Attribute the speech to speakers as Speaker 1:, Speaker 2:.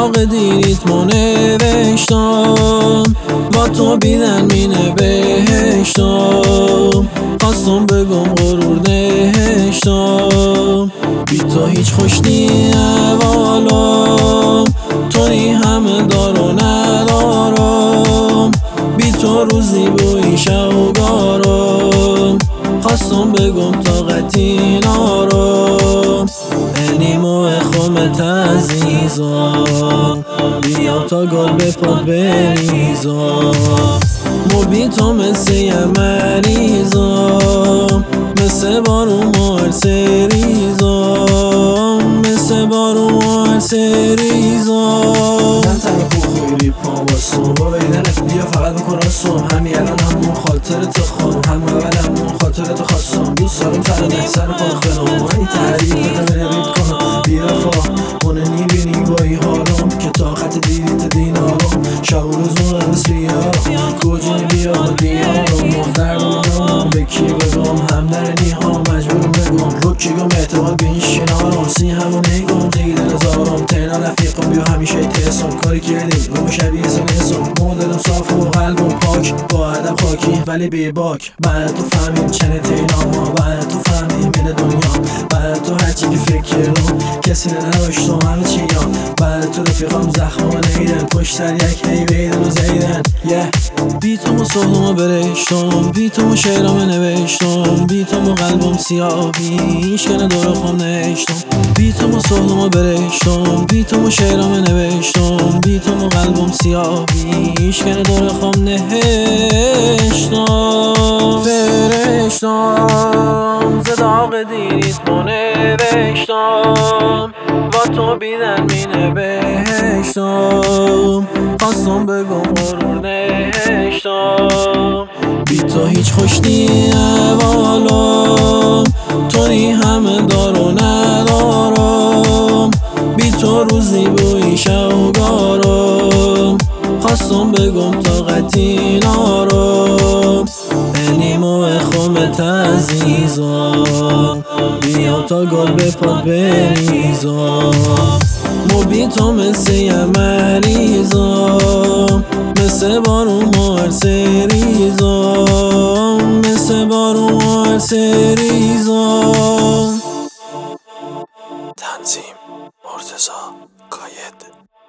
Speaker 1: داغ دیریت ما نوشتم و تو بیدن می نوشتم خواستم بگم غرور نهشتم بی تو هیچ خوش نیه والام تو نی همه دار و ندارم بی تو روزی بوی شوگارم خواستم بگم طاقتی نارم نیمو خمت عزیزم بیا تا گل به پاد بریزم مو بی تو مثل یه مریضم مثل بارون مار سریزم مثل بارون مار سریزم
Speaker 2: من تنها خوبی پام باسم با بیدنت بیا فقط میکن راستم همین الان همون خاطرت خانم هم اول همون خاطرت خواستم دوست دارم فرنه سر پاک بنام این تعریفت برید کنم بی رفا منه نیبینی با ای حالم که طاقت دیدیت دینارم شب و روز مقدس بیارم کجای بیا و دیارم مهدردم به کی بگم هم در نیها مجبورم بگم رو کی گم اعتماد به این شنارم سی همون نگم تیده نزارم تینا رفیقم بیا همیشه تیسم کاری کردیم گم شبیه سمیسم مدلم صاف و قلبم پاک با عدم خاکی ولی بی باک بعد تو فهمیم چنه تینا ما بعد تو فهمیم من دنیا بعد تو هرچی که فکر کردم کسی نداشتم همه چیام بعد تو رفیقم زخم و نیدن پشت سر یک هی بیدن و زیدن
Speaker 1: بی تو مو صحنمو برشتم بی تو مو شعرامو نوشتم بی تو مو قلبم سیاه بیش کنه دور خم نشتم بی تو مو صحنمو برشتم بی تو مو شعرامو نوشتم بی تو مو قلبم سیاه بیش کنه دور خم نشتم فرشتم ز داغ دیریت ما نوشتم و تو بیدن می نوشتم خواستم بگم غرور نهشتم بی تو هیچ خوش نیه والام تو نی همه دار و ندارم بی تو روزی بوی شوگارم خواستم بگم طاقتی نارم نیمو خمت عزیزم بیا تا گل به پاد بریزم مو بی تو مثل یه مریضم مثل بارون مار سریزم مثل بارون مار سریزم
Speaker 2: تنظیم مرتضی کاید